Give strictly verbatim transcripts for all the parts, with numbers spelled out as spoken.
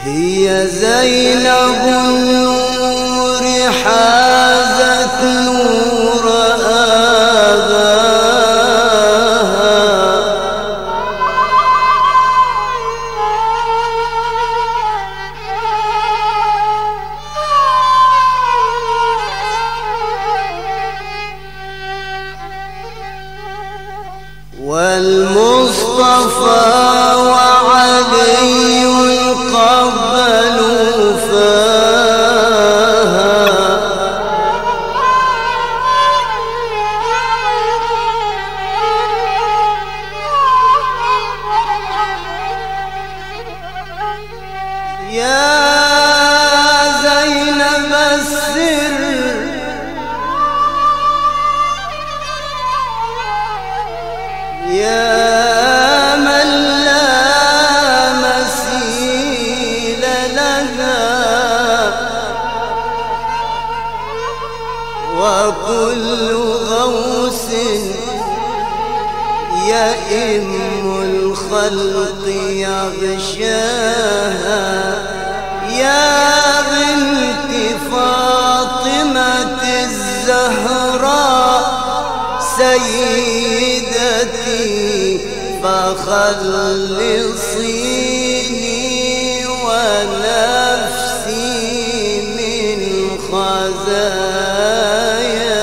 هي زينب النور حازت نور آباها والمصطفى وعلي قبلوا فاها يا زينب السر يا من لا مثيل لها وكل غوث يئم الخلق يغشاها يا بنت فاطمة الزهراء سيدتي فخلصيني ونفسي من خزاياها.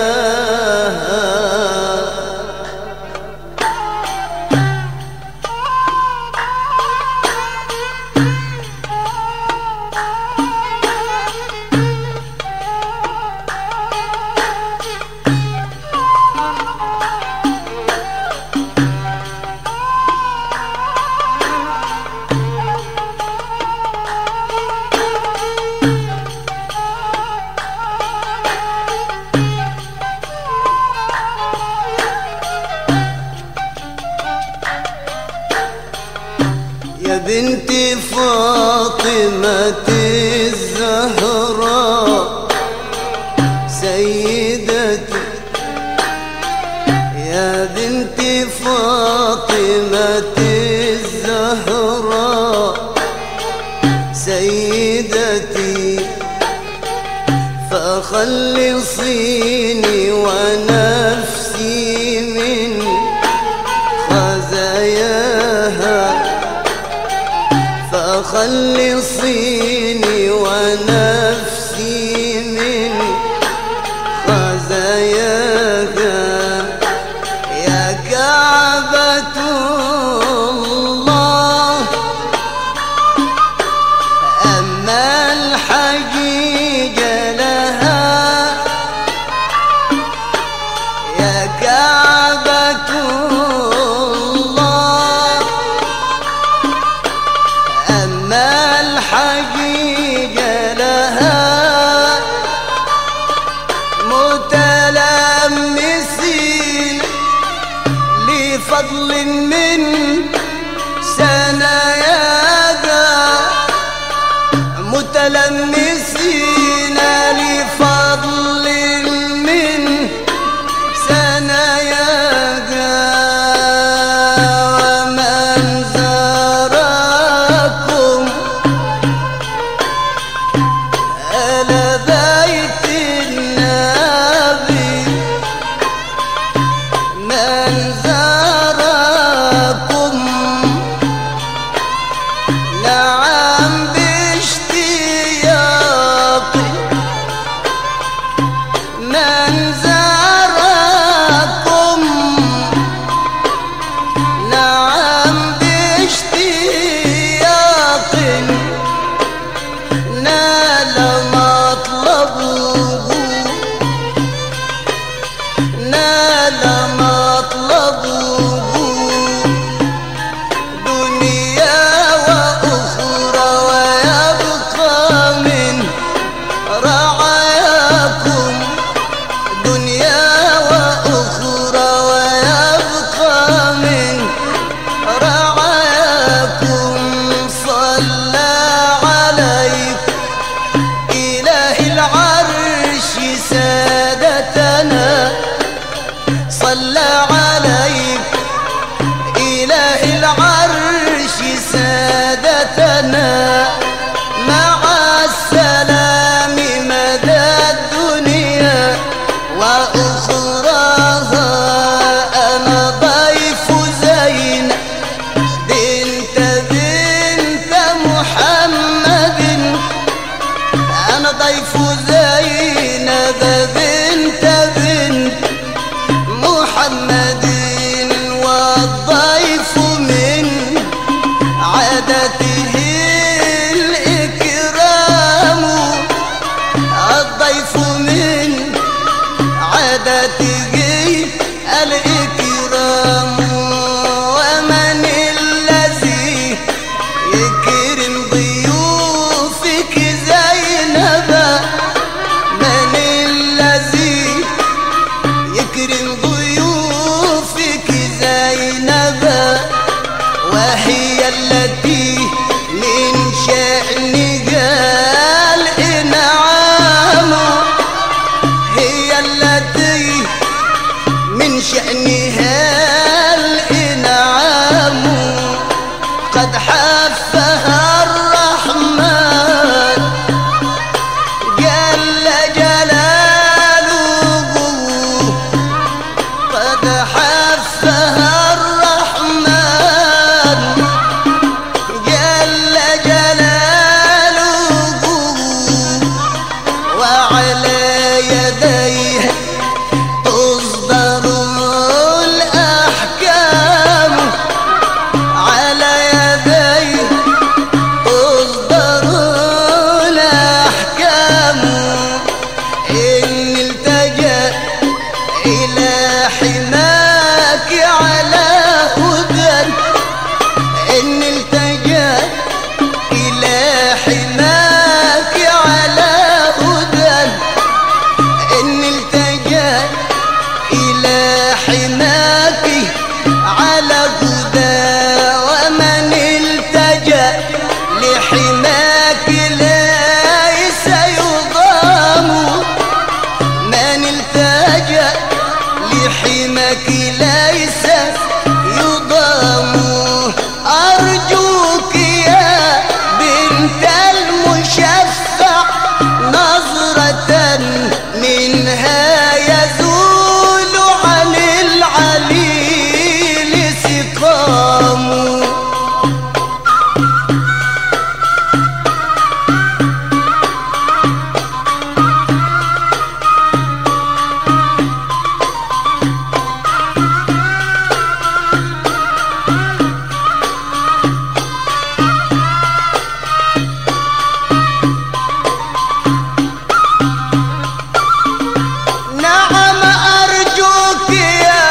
يا بنت فاطمة الزهراء سيدتي يا بنت فاطمة الزهراء سيدتي فخلصيني ونفسي من خزاياها فخلصيني ونفسي من خزاياها يا كعبة الله أما الحجيج لها يا كعبة الله أما الحجيج لها متلمسين لفضل من سناياها متلمسين لفضل من سناياها ومن زاركم آل بيت النبي من زاركم نعم باشتياق من زاركم نعم باشتياق نال مطلبه نال مطلبه دنيا وأخرى ويبقى من رعاياكم دنيا وأخرى ويبقى من رعاياكم صلى عليك إله العرش سادتنا صلى عليك وهي التي من شأنها الإنعام، هي التي من شأنها الإنعام، قد حفها الرحمن جل جلاله، قد حفها الرحمن جل جلاله، وعلى يديه تصدر الأحكام، على يديه تصدر الأحكام. إن التجأ إلى حماك على هدى، إن التجأ إلى حماك على هدى، إن التجأ إلى حماك على هدى، ومن التجأ لحماك ليس يضام، من التجأ لحماك ليس يضام. أرجوك يا بنت المشفع نظرة منها يزول عن العليل سقام. نعم أرجوك يا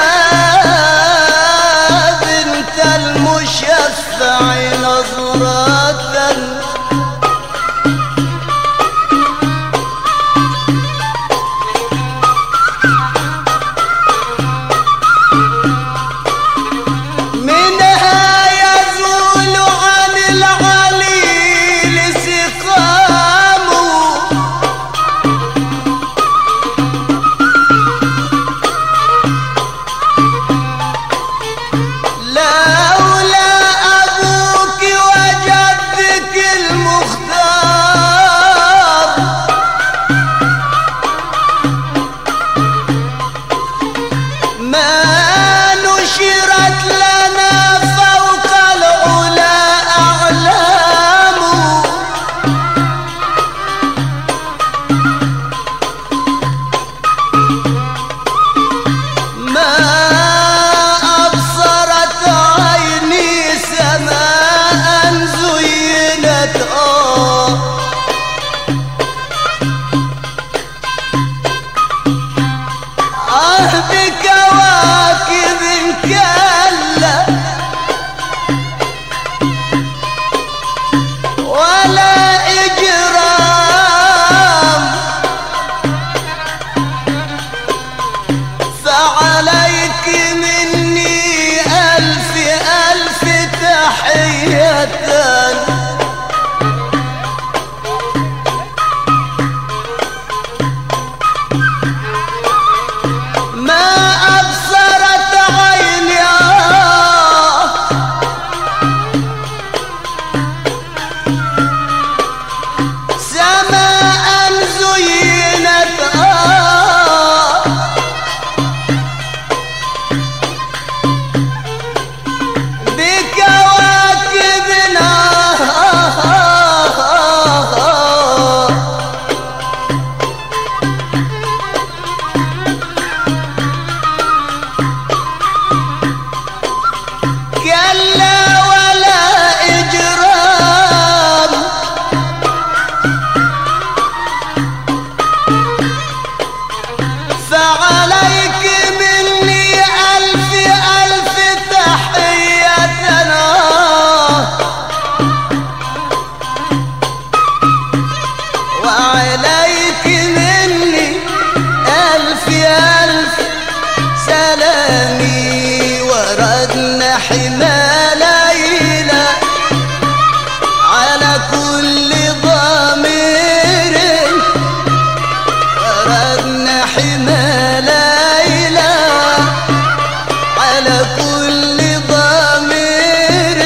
بنت المشفع نظرة منها يزول عن العليل سقام. لولا أبوك وجدك المختار ما نشرت لنا فوق العلا أعلام. ما أبصرت عيني سماء زينت آه آه بكواكب كلا ولا إجرام، فعليك مني ألف ألف تحية. ما أبصرت عيني آه سماء زينت آه بكواكبنا كلا ولا إجرام، فعليك مني ألف ألف تحية. وعليك مني ألف ألف سلامي، وردنا حمالي على كل ضمير،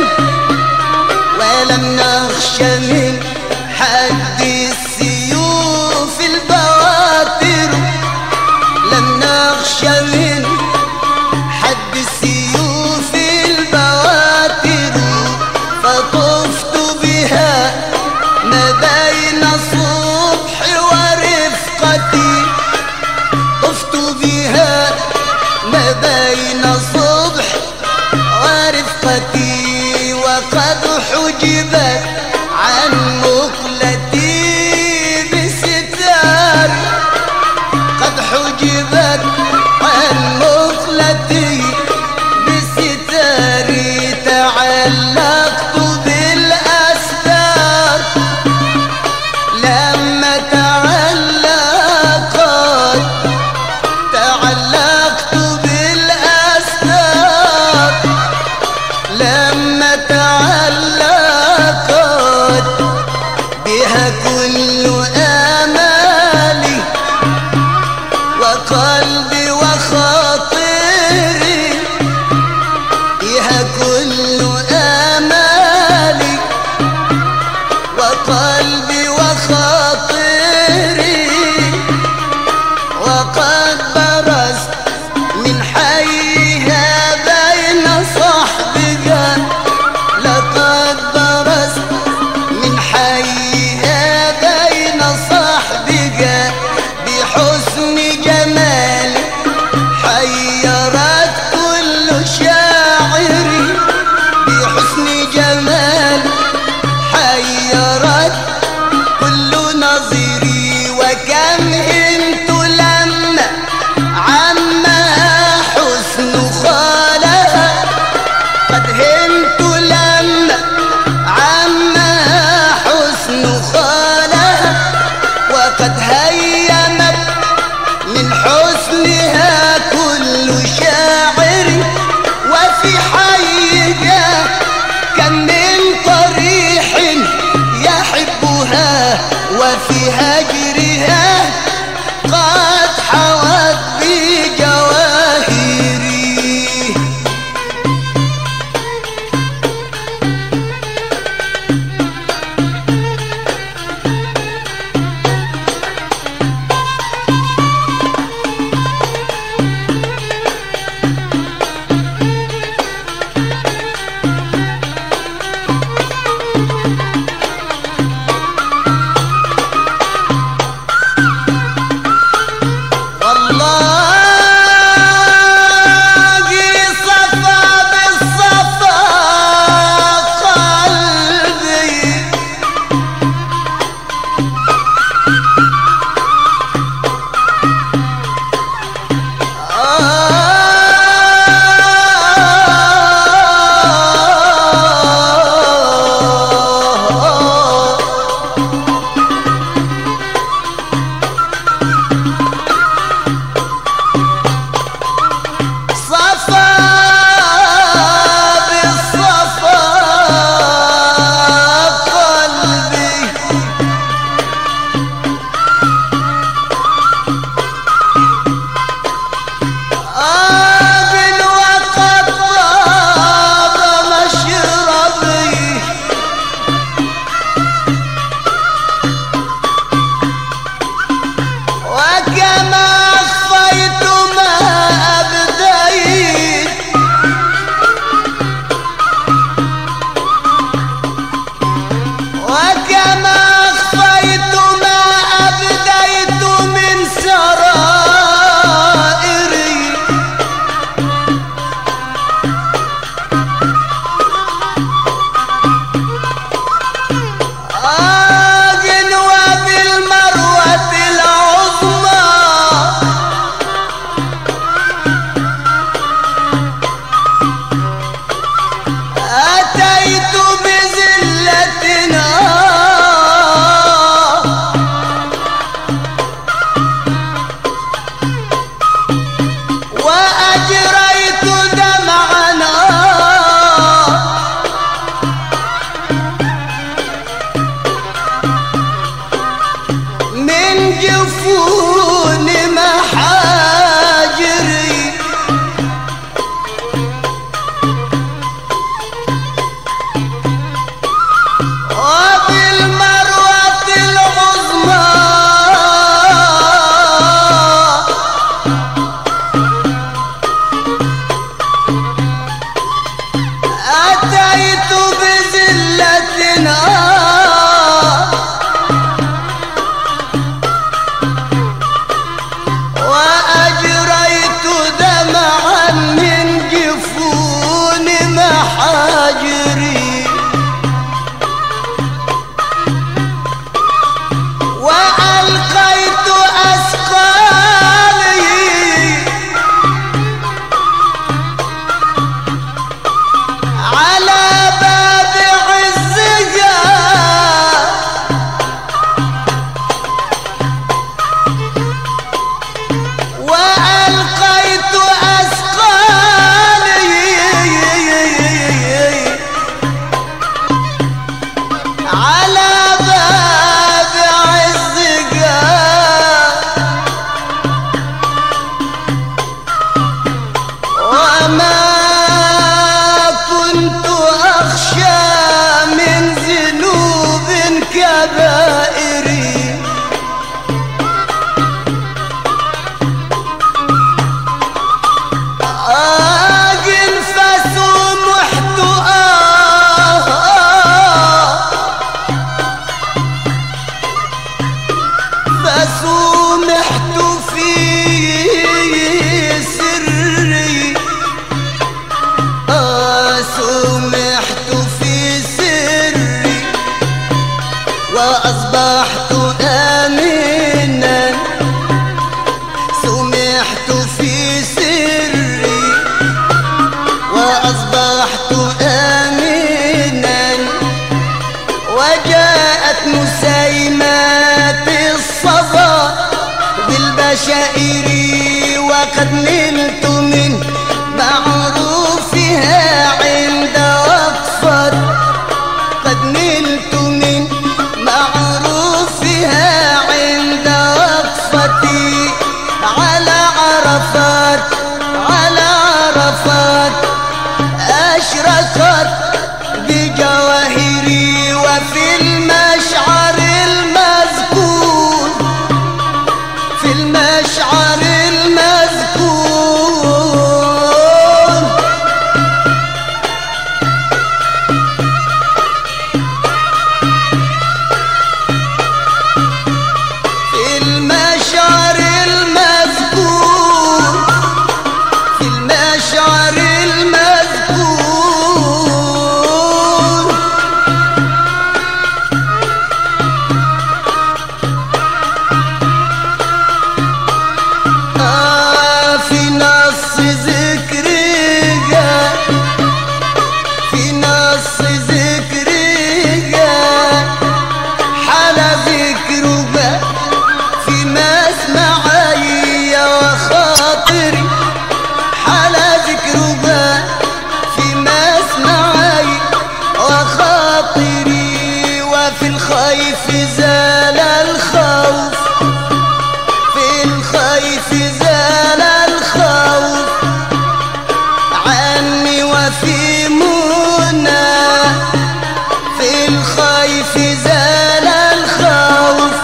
ولم نخشى من حد السيوف البواتر، لم نخشى من حد السيوف البواتر، فطفت بها ما بين الصبح ورفقتي، طفت بها ما بين الصبح سمحت في سري وأصبحت آمنا، سمحت في سري وأصبحت آمنا، وجاءت نسيمات الصبا بالبشائر وقد نلت من معروفها عند وقفة، قد نلت من معروفها عند وقفتي على عرفات، على عرفات أشرقت بجواهري وفي المشعر المذكور، في المشعر المذكور في المشعر المذكور في المشعر المذكور آه في نص ذكرها، في نص ذكرها حال ذكرها في مسمعي وخاطري، حال ذكرها في مسمعي وخاطري، وفي الخيف زال الخوف، في الخيف زال الخوف عني، وفي منى في الخيف زال الخوف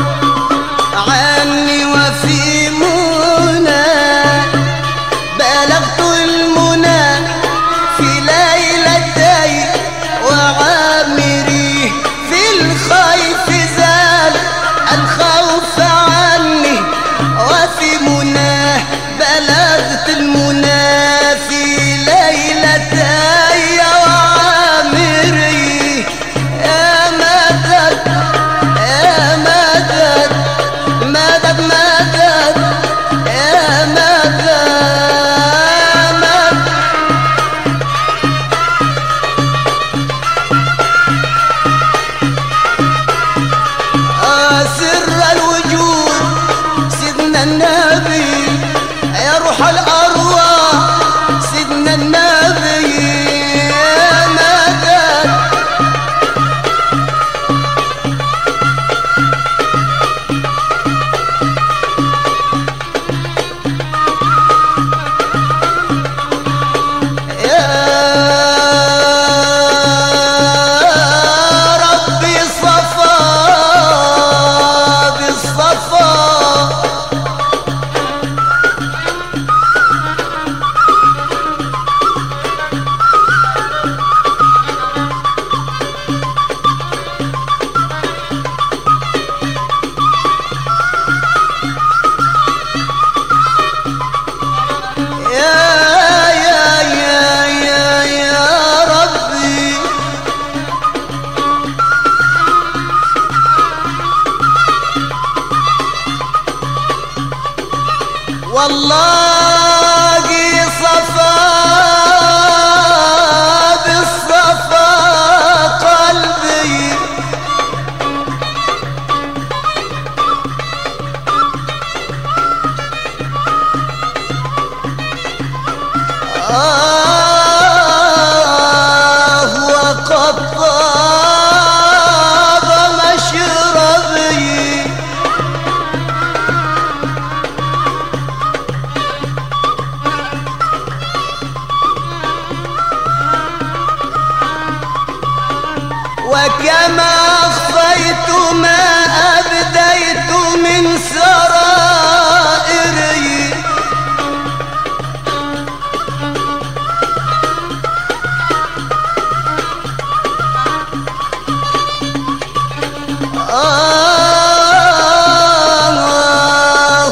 عني، وفي منى بلغت المنى في ليلتي وعامري، في الخيف زال الخوف عني، وفي منى بلغت المنى في ليلتي وعامري، يا مدد يا مدد مدد مدد يا مدد مدد. آه سر الوجود سيدنا النبي، يا روح الأرواح سيدنا النبي، يا مدد يا ربي صفا بالصفا، يا يا يا يا يا ربي والله صفا بالصفا قلبي، آه وقد طاب مشربي، وكما أخفيت ما أبديت من سرائري، آه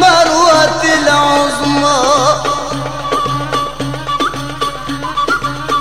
وبالمروة العظمى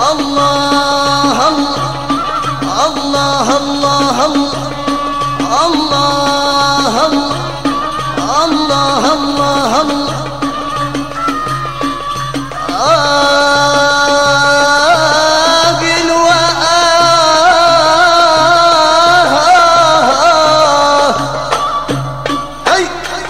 الله الله الله الله الله الله الله الله آجل وآه هي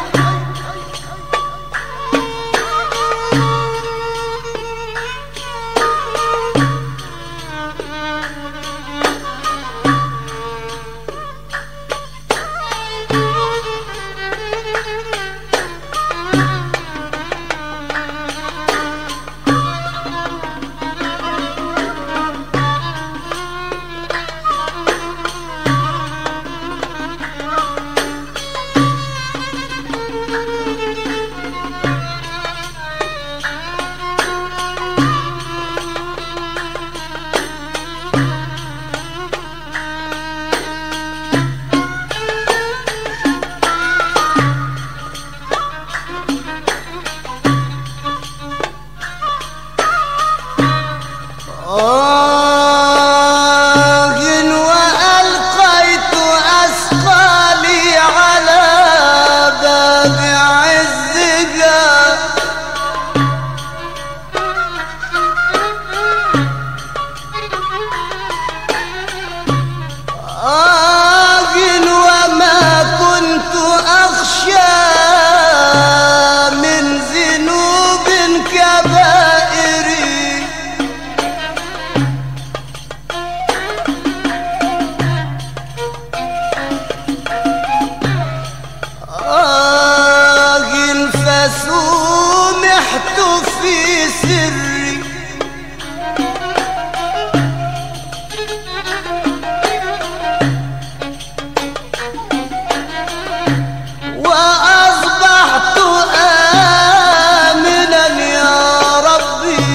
سمحت في سري وأصبحت آمنا يا ربي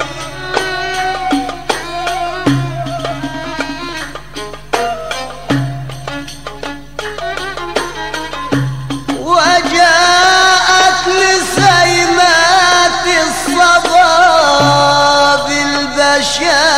وجاءت لسيمات الصبا بالبشر